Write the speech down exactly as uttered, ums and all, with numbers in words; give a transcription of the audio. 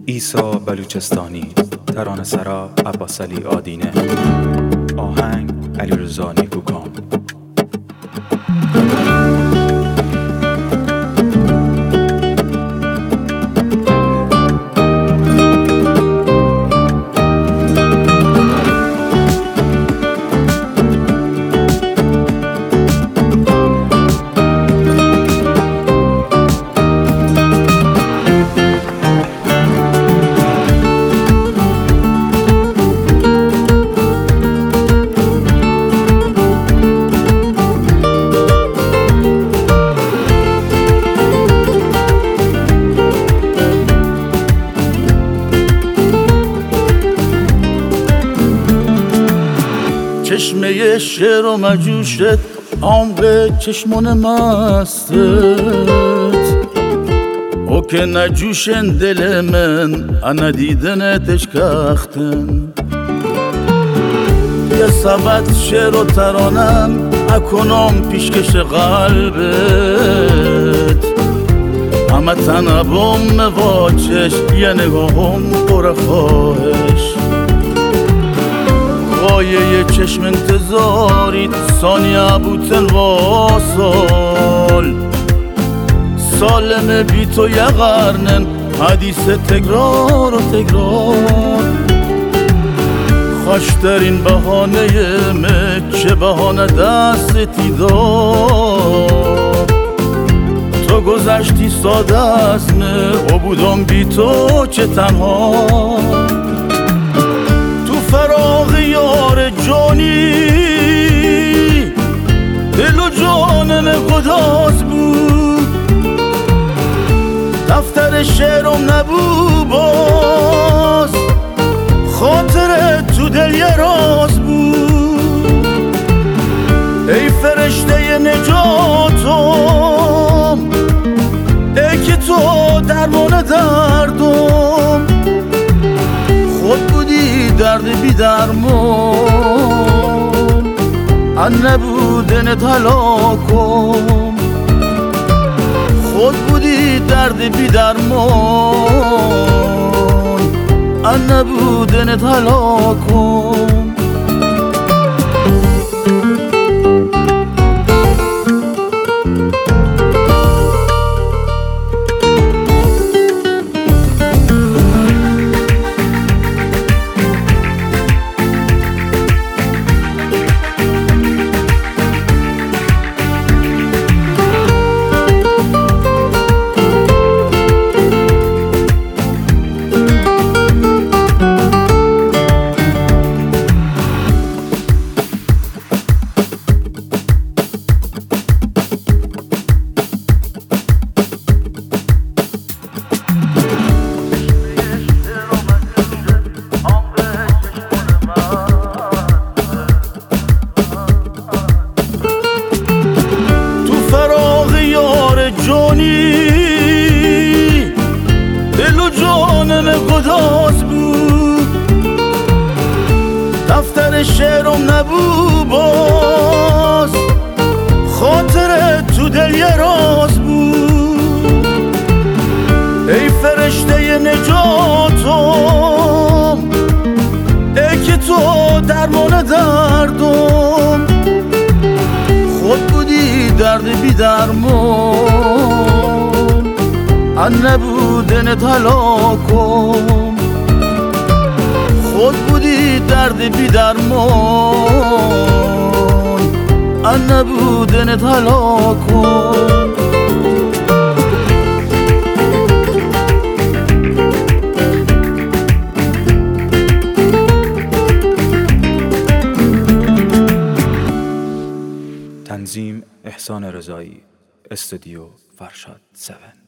عیسی بلوچستانی، ترانه‌سرا عباسعلی آدینه، آهنگ علیرضا نیکوکام. چشمه شعر و مجوشت عمق چشمون مستت او که نجوشن دل من انا دیدنتش کختن یه سبت شعر و ترانم اکنم پیشکش قلبت اما تنبم مواجش یه نگاهم پر خواهش یه چشم انتظاریت ثانیه بوتن و سال سالم بی تو یه قرنن حدیث تکرار و تکرار خوشترین بهانه مه چه بهانه دستی داد تو گذشتی ساده از نه و بودم بی تو چه تنها فراغ یار جانی دل و جانم قداس بود دفتر شعرم نبود باز خاطر تو دل یه راز بود ای فرشته نجاتم ای که تو درمان دردم خود بودی درد بی درمان ان نبودنت هلاکم خود بودی درد بی درمان ان نبودنت هلاکم جانی دل و جانم قداس بود دفتر شعرم نبود باز خاطر تو دل یه راز بود ای فرشته نجاتم ای که تو درمان دردم خود بودی درد بی درمان ان نبودنت هلاکم خود بودی درد بی درمان ان نبودنت هلاکم تنظیم احسان رضایی، استودیو فرشاد هفت.